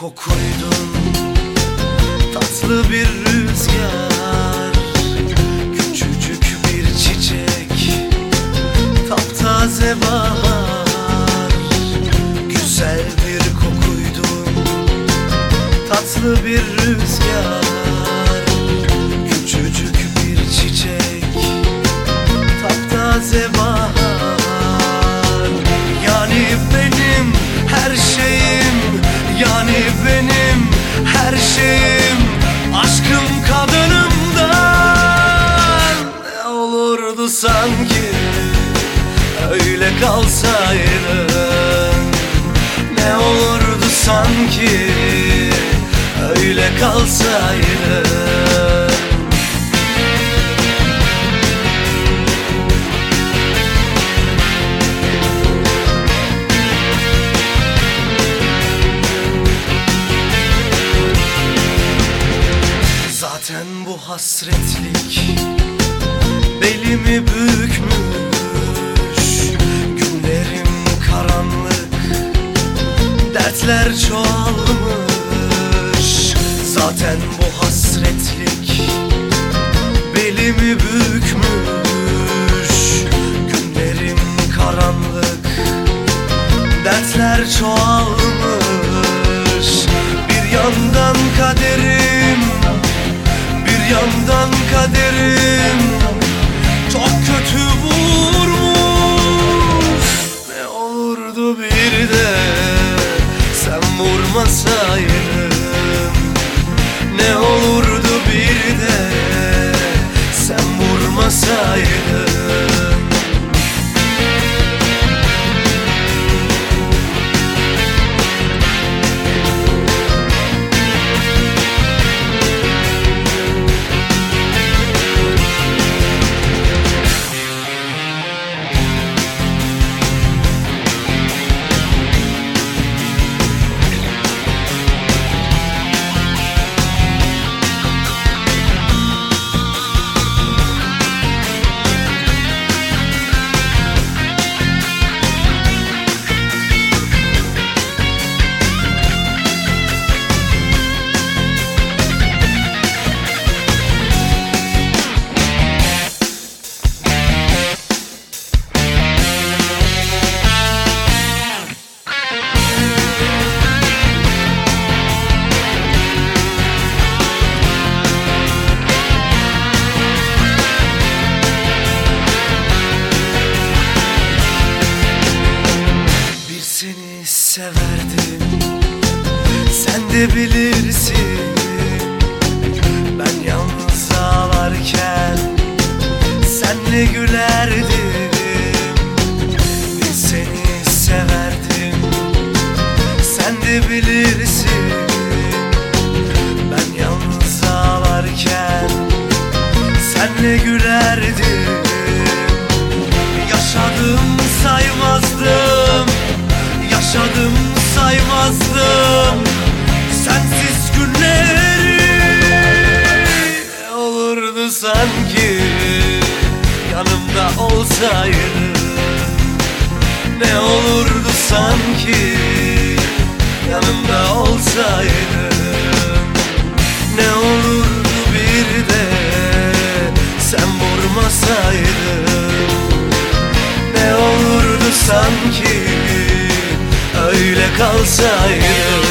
kokuydun, tatlı bir rüzgar, küçücük bir çiçek, taptaze bahar. Güzel bir kokuydun, tatlı bir rüzgar, küçücük bir çiçek, taptaze bahar. Yani benim her şeyim, yani benim her şeyim, aşkım kadınımdan. Ne olurdu sanki öyle kalsaydın, ne olurdu sanki öyle kalsaydın. Zaten bu hasretlik belimi bükmüş, günlerim karanlık, dertler çoğalmış. Zaten bu hasretlik belimi bükmüş, günlerim karanlık, dertler çoğalmış. Bir yandan kaderim, bir yandan kaderim çok kötü vurmuş. Ne olurdu bir de sen vurmasaydın, ne olurdu bir de sen vurmasaydın. Seni severdim, sen de bilirsin. Ben yalnız ağlarken senle gülerdim. Biz seni severdim, sen de bilirsin. Ben yalnız ağlarken senle gülerdim. Yaşadım saymazdım, yaşadım saymazdım sensiz günleri. Ne olurdu sanki yanımda olsaydın, ne olurdu sanki yanımda olsaydın. Ne olurdu bir de sen vurmasaydın, ne olurdu sanki öyle kalsaydın.